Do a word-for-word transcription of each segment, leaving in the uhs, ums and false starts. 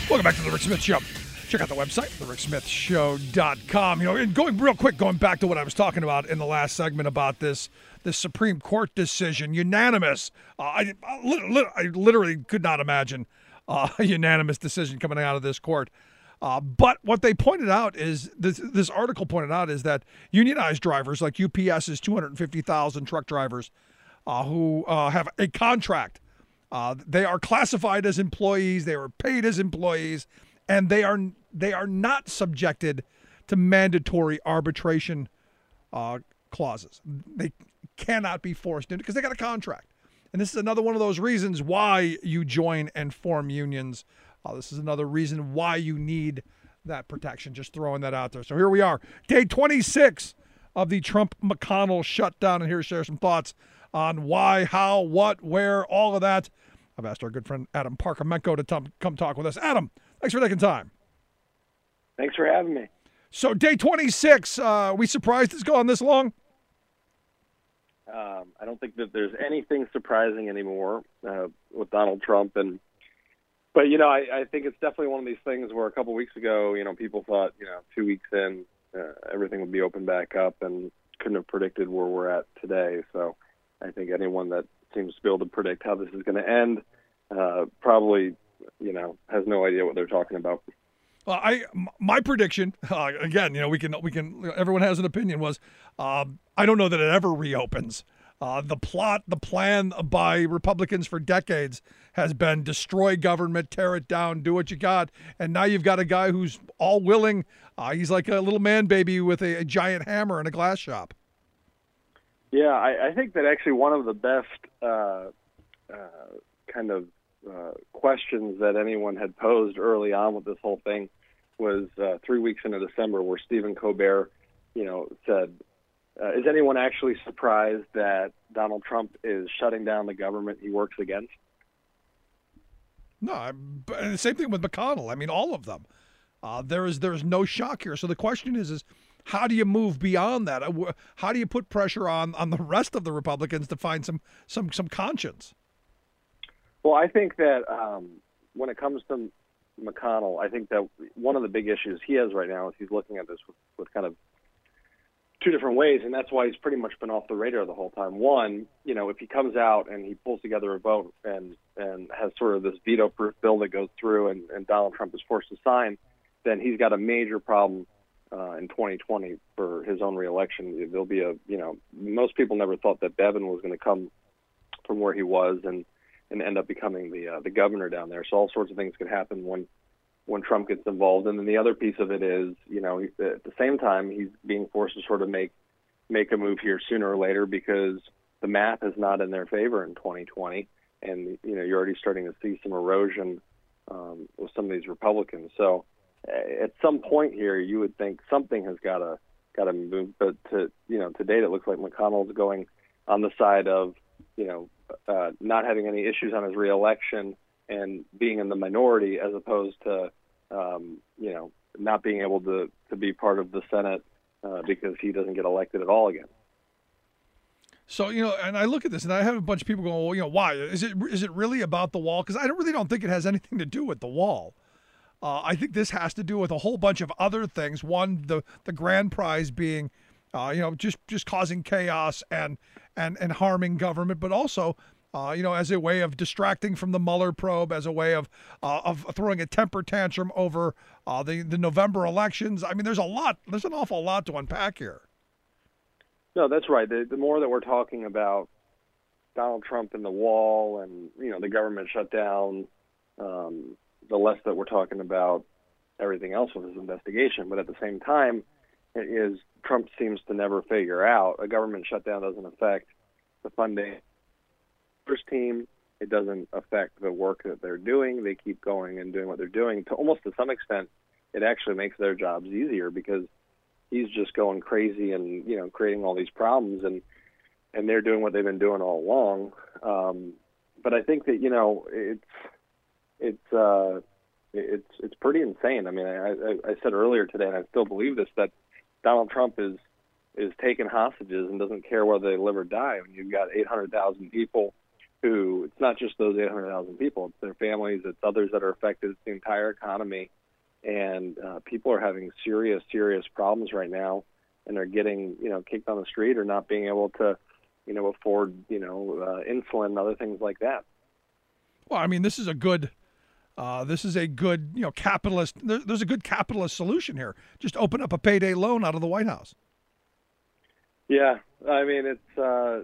Welcome back to the Rick Smith Show. Check out the website, the rick smith show dot com. You know, and going real quick, going back to what I was talking about in the last segment about this this Supreme Court decision, unanimous. Uh, I, I, lit- I literally could not imagine uh, a unanimous decision coming out of this court. Uh, but what they pointed out is this, this article pointed out is that unionized drivers like U P S's two hundred fifty thousand truck drivers uh, who uh, have a contract. Uh, they are classified as employees. They are paid as employees, and they are they are not subjected to mandatory arbitration uh, clauses. They cannot be forced into because they got a contract. And this is another one of those reasons why you join and form unions. Uh, this is another reason why you need that protection. Just throwing that out there. So here we are, day twenty-six of the Trump-McConnell shutdown, and here to share some thoughts on why, how, what, where, all of that. I've asked our good friend Adam Parkhamenko to t- come talk with us. Adam, thanks for taking time. Thanks for having me. So day twenty-six, uh, we surprised it's gone this long? Um, I don't think that there's anything surprising anymore uh, with Donald Trump. and But, you know, I, I think it's definitely one of these things where a couple weeks ago, you know, people thought, you know, two weeks in, uh, everything would be open back up and couldn't have predicted where we're at today. So I think anyone that seems to be able to predict how this is going to end uh, probably, you know, has no idea what they're talking about. Well, I my prediction uh, again, you know, we can we can everyone has an opinion. Was um, I don't know that it ever reopens. Uh, the plot, the plan by Republicans for decades has been destroy government, tear it down, do what you got, and now you've got a guy who's all willing. Uh, he's like a little man baby with a, a giant hammer in a glass shop. Yeah, I, I think that actually one of the best uh, uh, kind of uh, questions that anyone had posed early on with this whole thing was uh, three weeks into December, where Stephen Colbert, you know, said, uh, "Is anyone actually surprised that Donald Trump is shutting down the government he works against?" No, I'm, and the same thing with McConnell. I mean, all of them. Uh, there is there is no shock here. So the question is, is how do you move beyond that? How do you put pressure on, on the rest of the Republicans to find some some some conscience? Well, I think that um, when it comes to McConnell, I think that one of the big issues he has right now is he's looking at this with, with kind of two different ways, and that's why he's pretty much been off the radar the whole time. One, you know, if he comes out and he pulls together a vote and and has sort of this veto-proof bill that goes through and, and Donald Trump is forced to sign, then he's got a major problem uh, in twenty twenty for his own reelection. There'll be a, you know, most people never thought that Bevin was going to come from where he was and, and end up becoming the uh, the governor down there. So all sorts of things could happen when when Trump gets involved. And then the other piece of it is, you know, at the same time, he's being forced to sort of make make a move here sooner or later because the math is not in their favor in twenty twenty. And, you know, you're already starting to see some erosion um, with some of these Republicans. So uh, at some point here, you would think something has got to got to move. But, to, you know, to date, it looks like McConnell's going on the side of, you know, uh, not having any issues on his reelection and being in the minority as opposed to, um, you know, not being able to, to be part of the Senate uh, because he doesn't get elected at all again. So, you know, and I look at this and I have a bunch of people going, well, you know, why? Is it is it really about the wall? Because I don't, really don't think it has anything to do with the wall. Uh, I think this has to do with a whole bunch of other things. One, the the grand prize being, uh, you know, just, just causing chaos and, and, and harming government, but also, uh, you know, as a way of distracting from the Mueller probe, as a way of uh, of throwing a temper tantrum over uh, the, the November elections. I mean, there's a lot, there's an awful lot to unpack here. No, that's right. The, the more that we're talking about Donald Trump and the wall and, you know, the government shutdown, um, the less that we're talking about everything else with his investigation. But at the same time, it is Trump seems to never figure out a government shutdown doesn't affect the funding first team. It doesn't affect the work that they're doing. They keep going and doing what they're doing. To almost to some extent, it actually makes their jobs easier because he's just going crazy and, you know, creating all these problems, and and they're doing what they've been doing all along. Um, but I think that, you know, it's it's uh, it's it's pretty insane. I mean, I, I, I said earlier today, and I still believe this, that Donald Trump is is taking hostages and doesn't care whether they live or die. When you've got eight hundred thousand people who it it's not just those eight hundred thousand people. It's their families. It's others that are affected. It's the entire economy. And uh, people are having serious, serious problems right now, and are getting, you know, kicked on the street or not being able to, you know, afford, you know, uh, insulin and other things like that. Well, I mean, this is a good, uh, this is a good, you know, capitalist. There, there's a good capitalist solution here. Just open up a payday loan out of the White House. Yeah, I mean, it's. Uh,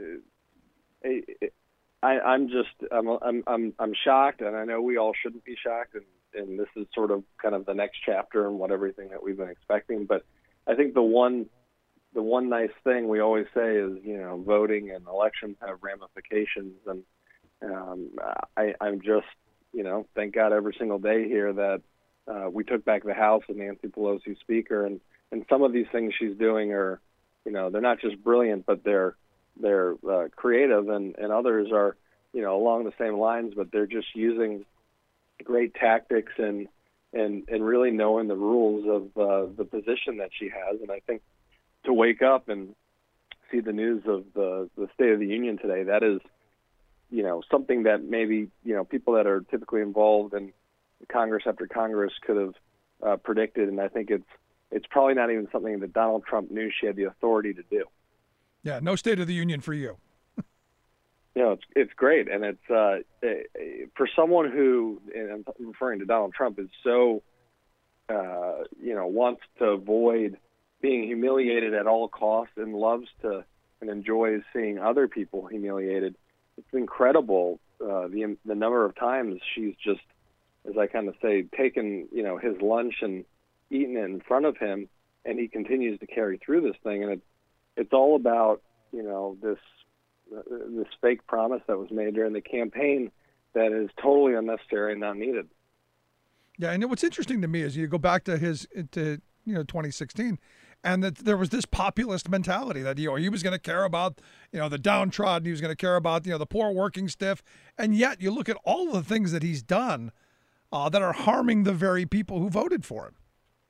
it, I, I'm just, I'm, I'm, I'm, I'm shocked, and I know we all shouldn't be shocked, and, and this is sort of kind of the next chapter and what everything that we've been expecting. But I think the one, the one nice thing we always say is, you know, voting and elections have ramifications, and um, I, I'm just, you know, thank God every single day here that uh, we took back the House with Nancy Pelosi Speaker, and, and some of these things she's doing are, you know, they're not just brilliant, but they're they're uh, creative, and, and others are, you know, along the same lines, but they're just using great tactics and and, and really knowing the rules of uh, the position that she has. And I think to wake up and see the news of the, the State of the Union today, that is, you know, something that maybe, you know, people that are typically involved in Congress after Congress could have uh, predicted. And I think it's it's probably not even something that Donald Trump knew she had the authority to do. Yeah, no State of the Union for you. You know, it's it's great, and it's uh, for someone who, and I'm referring to Donald Trump, is so, uh, you know, wants to avoid being humiliated at all costs and loves to and enjoys seeing other people humiliated. It's incredible uh, the the number of times she's just, as I kind of say, taken, you know, his lunch and eaten it in front of him, and he continues to carry through this thing, and it's it's all about, you know, this. this fake promise that was made during the campaign that is totally unnecessary and not needed. Yeah, and what's interesting to me is you go back to his to you know twenty sixteen, and that there was this populist mentality that you know he was going to care about you know the downtrodden, he was going to care about you know the poor working stiff, and yet you look at all the things that he's done uh, that are harming the very people who voted for him.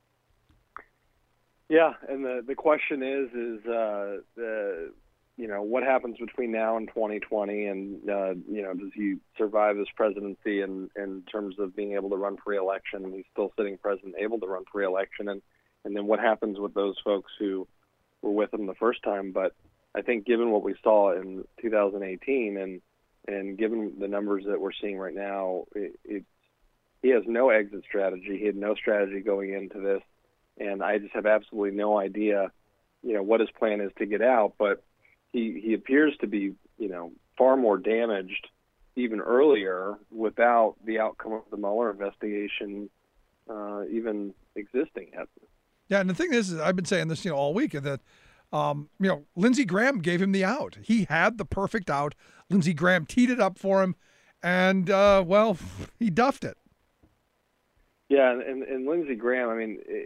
Yeah, and the the question is is uh, the. you know, what happens between now and twenty twenty, and, uh, you know, does he survive this presidency in, in terms of being able to run for re-election? And he's still sitting president, able to run for re-election. And, and then what happens with those folks who were with him the first time? But I think given what we saw in two thousand eighteen and, and given the numbers that we're seeing right now, it, it, he has no exit strategy. He had no strategy going into this. And I just have absolutely no idea, you know, what his plan is to get out. But He he appears to be, you know, far more damaged even earlier without the outcome of the Mueller investigation uh, even existing yet. Yeah, and the thing is, is I've been saying this, you know, all week that, um, you know, Lindsey Graham gave him the out. He had the perfect out. Lindsey Graham teed it up for him, and uh, well, he duffed it. Yeah, and and Lindsey Graham, I mean, it,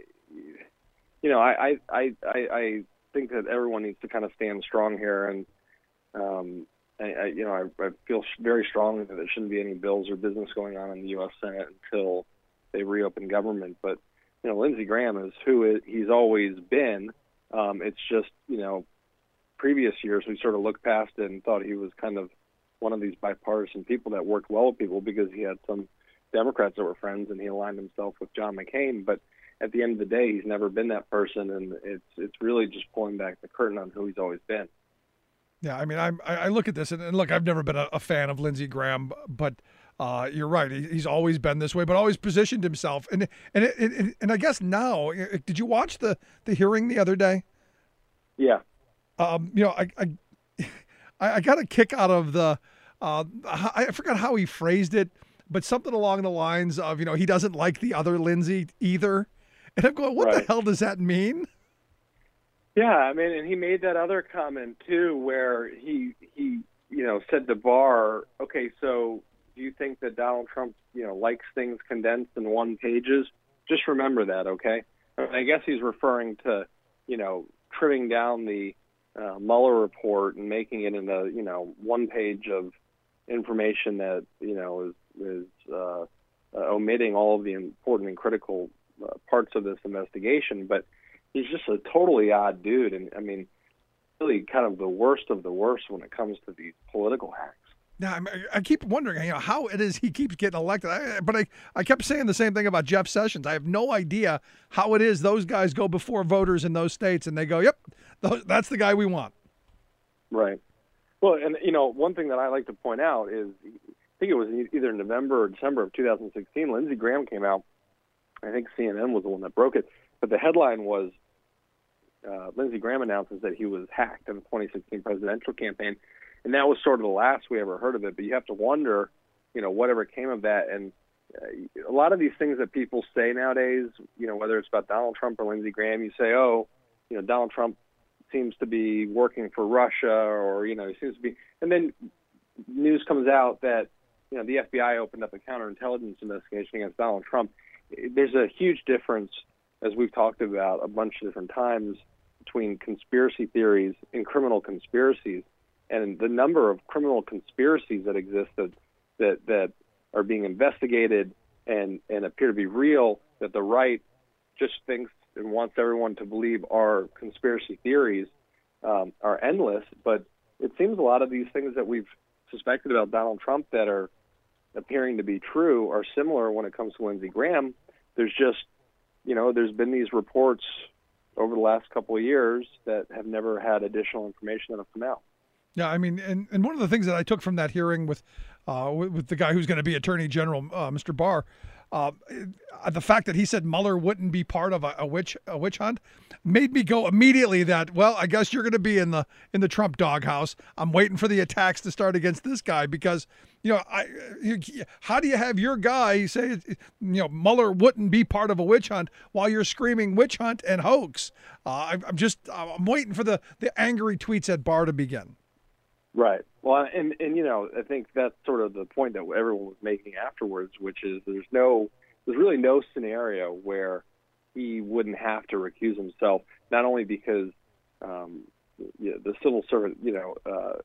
you know, I I I. I think that everyone needs to kind of stand strong here, and um, I, I, you know, I, I feel very strongly that there shouldn't be any bills or business going on in the U S Senate until they reopen government. But you know, Lindsey Graham is who it, he's always been. Um, it's just, you know, previous years we sort of looked past it and thought he was kind of one of these bipartisan people that worked well with people because he had some Democrats that were friends and he aligned himself with John McCain, but at the end of the day, he's never been that person, and it's it's really just pulling back the curtain on who he's always been. Yeah, I mean, I'm, I look at this, and, and look, I've never been a, a fan of Lindsey Graham, but uh, you're right. He, he's always been this way, but always positioned himself. And and it, it, and I guess now, did you watch the, the hearing the other day? Yeah. Um, you know, I I, I got a kick out of the, uh, I forgot how he phrased it, but something along the lines of, you know, he doesn't like the other Lindsey either. And I'm going, what right. the hell does that mean? Yeah, I mean, and he made that other comment too, where he he you know said to Barr, okay, so do you think that Donald Trump you know likes things condensed in one pages? Just remember that, okay? And I guess he's referring to you know trimming down the uh, Mueller report and making it into you know one page of information that you know is is uh, uh, omitting all of the important and critical Uh, parts of this investigation, but he's just a totally odd dude, and I mean, really kind of the worst of the worst when it comes to these political hacks. Yeah, I, mean, I keep wondering, you know, how it is he keeps getting elected. I, but I, I kept saying the same thing about Jeff Sessions. I have no idea how it is those guys go before voters in those states and they go, "Yep, that's the guy we want." Right. Well, and you know, one thing that I like to point out is, I think it was either November or December of two thousand sixteen. Lindsey Graham came out. I think C N N was the one that broke it, but the headline was uh, Lindsey Graham announces that he was hacked in the twenty sixteen presidential campaign. And that was sort of the last we ever heard of it. But you have to wonder, you know, whatever came of that. And uh, a lot of these things that people say nowadays, you know, whether it's about Donald Trump or Lindsey Graham, you say, oh, you know, Donald Trump seems to be working for Russia, or, you know, he seems to be. And then news comes out that, you know, the F B I opened up a counterintelligence investigation against Donald Trump. There's a huge difference, as we've talked about a bunch of different times, between conspiracy theories and criminal conspiracies. And the number of criminal conspiracies that exist that, that that are being investigated and, and appear to be real, that the right just thinks and wants everyone to believe are conspiracy theories, um, are endless. But it seems a lot of these things that we've suspected about Donald Trump that are appearing to be true are similar when it comes to Lindsey Graham. There's just, you know, there's been these reports over the last couple of years that have never had additional information that have come out. Yeah, I mean, and, and one of the things that I took from that hearing with uh, with, with the guy who's going to be Attorney General, uh, Mister Barr, uh, the fact that he said Mueller wouldn't be part of a, a witch a witch hunt made me go immediately that, well, I guess you're going to be in the in the Trump doghouse. I'm waiting for the attacks to start against this guy because, you know, I you, how do you have your guy say, you know, Mueller wouldn't be part of a witch hunt while you're screaming witch hunt and hoax? Uh, I, I'm just I'm waiting for the the angry tweets at Barr to begin. Right. Well, and, and, you know, I think that's sort of the point that everyone was making afterwards, which is there's no, there's really no scenario where he wouldn't have to recuse himself, not only because um, you know, the civil servant, you know,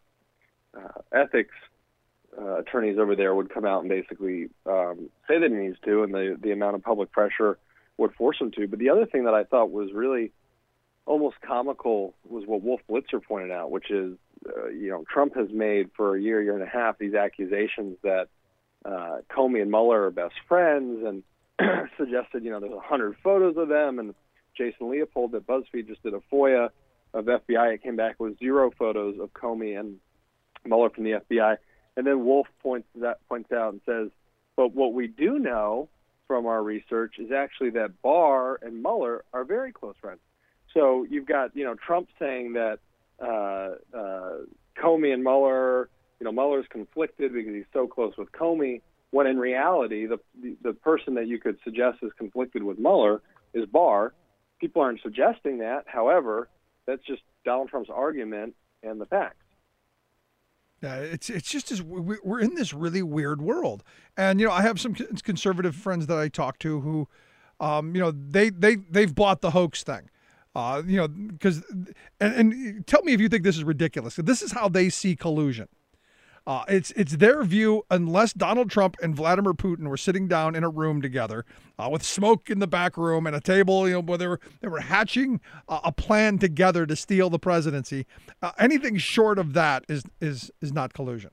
uh, uh, ethics uh, attorneys over there would come out and basically um, say that he needs to, and the, the amount of public pressure would force him to. But the other thing that I thought was really almost comical was what Wolf Blitzer pointed out, which is, uh, you know, Trump has made for a year, year and a half these accusations that uh, Comey and Mueller are best friends, and suggested, you know, there's a hundred photos of them. And Jason Leopold at BuzzFeed just did a FOIA of F B I. It came back with zero photos of Comey and Mueller from the F B I. And then Wolf points that points out and says, but what we do know from our research is actually that Barr and Mueller are very close friends. So you've got, you know, Trump saying that uh, uh, Comey and Mueller, you know, Mueller's conflicted because he's so close with Comey, when in reality, the, the the person that you could suggest is conflicted with Mueller is Barr. People aren't suggesting that. However, that's just Donald Trump's argument and the facts. Yeah, it's it's just as we're in this really weird world, and you know, I have some conservative friends that I talk to who, um, you know, they they they've bought the hoax thing. Uh, you know, because and, and tell me if you think this is ridiculous. This is how they see collusion. Uh, it's it's their view. Unless Donald Trump and Vladimir Putin were sitting down in a room together uh, with smoke in the back room and a table, you know, where they were they were hatching uh, a plan together to steal the presidency. Uh, anything short of that is is is not collusion.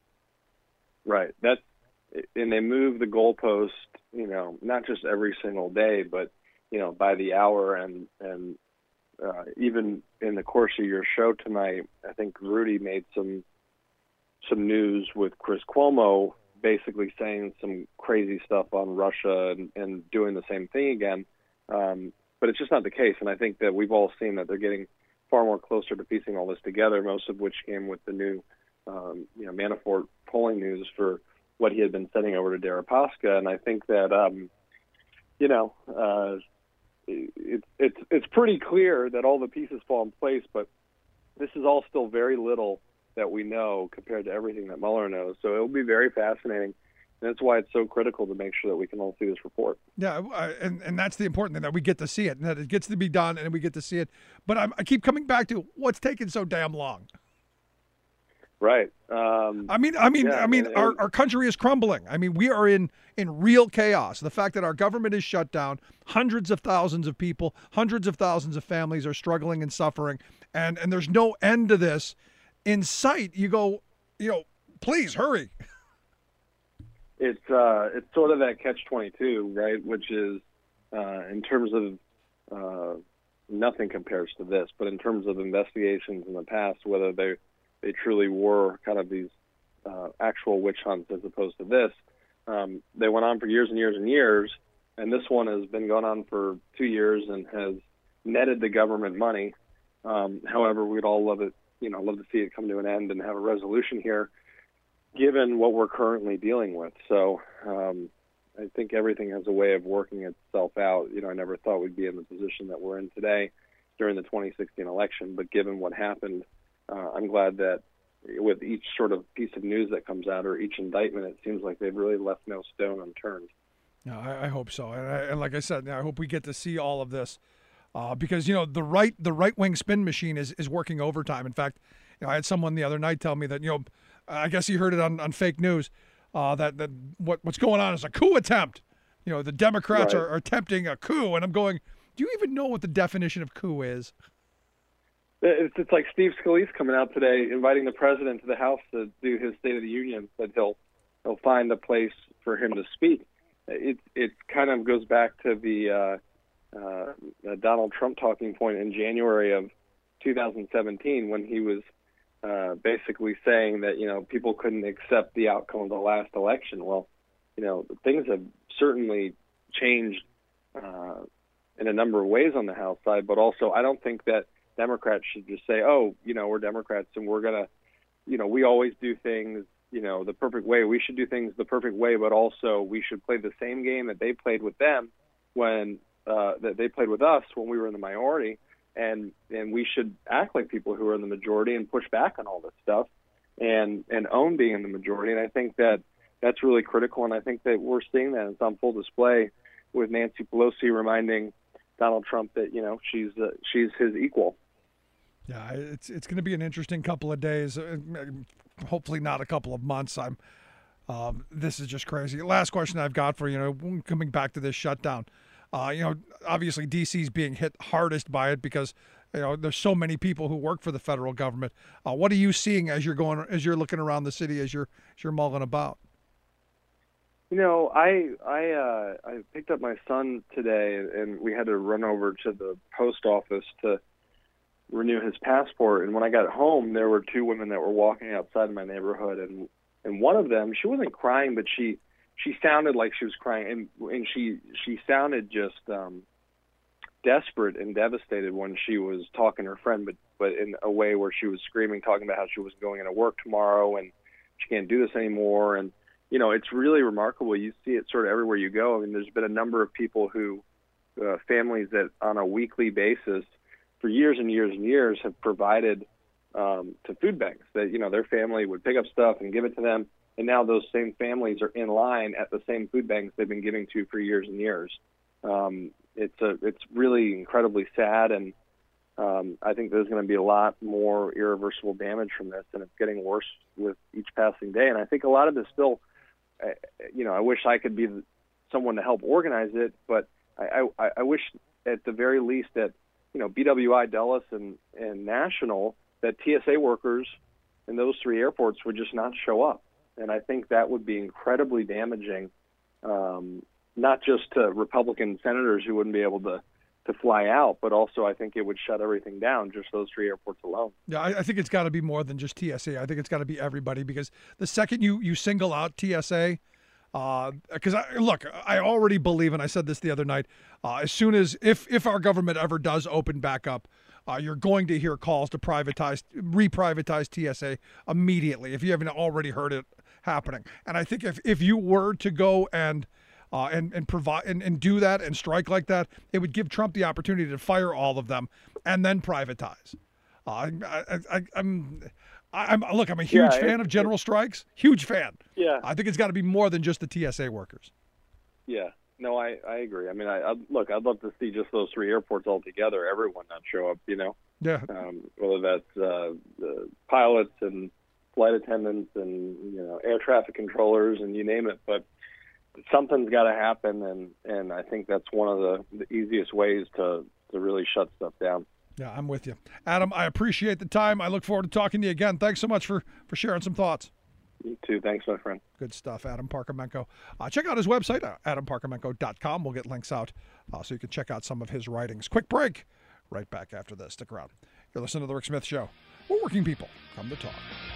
Right. That's and they move the goalpost. You know, not just every single day, but you know, by the hour and and. Uh, even in the course of your show tonight, I think Rudy made some some news with Chris Cuomo, basically saying some crazy stuff on Russia and, and doing the same thing again. Um, but it's just not the case, and I think that we've all seen that they're getting far more closer to piecing all this together. Most of which came with the new, um, you know, Manafort polling news for what he had been sending over to Deripaska, and I think that, um, you know. Uh, It's it's it's pretty clear that all the pieces fall in place, but this is all still very little that we know compared to everything that Mueller knows. So it'll be very fascinating, and that's why it's so critical to make sure that we can all see this report. Yeah, and and that's the important thing, that we get to see it, and that it gets to be done, and we get to see it. But I'm, I keep coming back to what's taking so damn long. Right. Um, I mean, I mean, yeah, I mean, and, our, our country is crumbling. I mean, we are in, in real chaos. The fact that our government is shut down, hundreds of thousands of people, hundreds of thousands of families are struggling and suffering, and, and there's no end to this in sight. You go, you know, Please hurry. It's uh, it's sort of that catch twenty-two, right? Which is uh, in terms of uh, nothing compares to this, but in terms of investigations in the past, whether they they truly were kind of these uh, actual witch hunts as opposed to this, um, they went on for years and years and years, and this one has been going on for two years and has netted the government money. Um, however, we'd all love it, you know, love to see it come to an end and have a resolution here, given what we're currently dealing with. So um, I think everything has a way of working itself out. You know, I never thought we'd be in the position that we're in today during the twenty sixteen election, but given what happened, uh, I'm glad that with each sort of piece of news that comes out or each indictment, it seems like they've really left no stone unturned. No, I, I hope so. And, I, and like I said, I hope we get to see all of this uh, because, you know, the right the right wing spin machine is, is working overtime. In fact, you know, I had someone the other night tell me that, you know, I guess he heard it on, on fake news, uh, that, that what what's going on is a coup attempt. You know, the Democrats Right. are, are attempting a coup. And I'm going, do you even know what the definition of coup is? It's, it's like Steve Scalise coming out today, inviting the president to the House to do his State of the Union, that he'll he'll find a place for him to speak. It it kind of goes back to the uh, uh, Donald Trump talking point in January of two thousand seventeen when he was uh, basically saying that, you know, people couldn't accept the outcome of the last election. Well, you know, things have certainly changed uh, in a number of ways on the House side, but also I don't think that Democrats should just say, oh, you know, we're Democrats and we're going to, you know, we always do things, you know, the perfect way. We should do things the perfect way, but also we should play the same game that they played with them when uh, that they played with us when we were in the minority. And, and we should act like people who are in the majority and push back on all this stuff and, and own being in the majority. And I think that that's really critical. And I think that we're seeing that. It's on full display with Nancy Pelosi reminding Donald Trump that, you know, she's uh, she's his equal. Yeah, it's it's going to be an interesting couple of days. Uh, hopefully not a couple of months. I'm. Um, this is just crazy. Last question I've got for you. Know, coming back to this shutdown. Uh, you know, obviously D C's being hit hardest by it because you know there's so many people who work for the federal government. Uh, what are you seeing as you're going as you're looking around the city as you're as you're mulling about? You know, I I uh, I picked up my son today, and we had to run over to the post office to renew his passport. And when I got home, there were two women that were walking outside my neighborhood, and and one of them, she wasn't crying, but she she sounded like she was crying, and and she she sounded just um, desperate and devastated when she was talking to her friend, but but in a way where she was screaming, talking about how she was going into work tomorrow and she can't do this anymore. And you know, it's really remarkable. You see it sort of everywhere you go. I mean, there's been a number of people who, uh, families that on a weekly basis for years and years and years have provided um, to food banks that, you know, their family would pick up stuff and give it to them. And now those same families are in line at the same food banks they've been giving to for years and years. Um, it's a, it's really incredibly sad. And um, I think there's going to be a lot more irreversible damage from this, and it's getting worse with each passing day. And I think a lot of this still, I, you know, I wish I could be someone to help organize it, but I, I, I wish at the very least that, you know, B W I, Dulles, and, and National, that T S A workers in those three airports would just not show up. And I think that would be incredibly damaging, um, not just to Republican senators who wouldn't be able to, to fly out, but also I think it would shut everything down, just those three airports alone. Yeah, I, I think it's got to be more than just T S A. I think it's got to be everybody, because the second you, you single out T S A, because uh, I, look, I already believe, and I said this the other night, uh, as soon as, if, if our government ever does open back up, uh, you're going to hear calls to privatize, re-privatize T S A immediately, if you haven't already heard it happening. And I think if, if you were to go and Uh, and and provide and, and do that and strike like that, it would give Trump the opportunity to fire all of them and then privatize. Uh, I, I, I, I'm, I'm look. I'm a huge yeah, fan it, of general it, strikes. Huge fan. Yeah, I think it's got to be more than just the T S A workers. Yeah, no, I, I agree. I mean, I, I look. I'd love to see just those three airports all together. Everyone not show up. You know. Yeah. Um, whether that's uh, the pilots and flight attendants and you know air traffic controllers and you name it, but something's got to happen, and, and I think that's one of the, the easiest ways to, to really shut stuff down. Yeah, I'm with you. Adam, I appreciate the time. I look forward to talking to you again. Thanks so much for, for sharing some thoughts. You too. Thanks, my friend. Good stuff, Adam Parkhamenko. Uh, check out his website, uh, adam parkhamenko dot com. We'll get links out uh, so you can check out some of his writings. Quick break. Right back after this. Stick around. You're listening to The Rick Smith Show, where working people come to talk.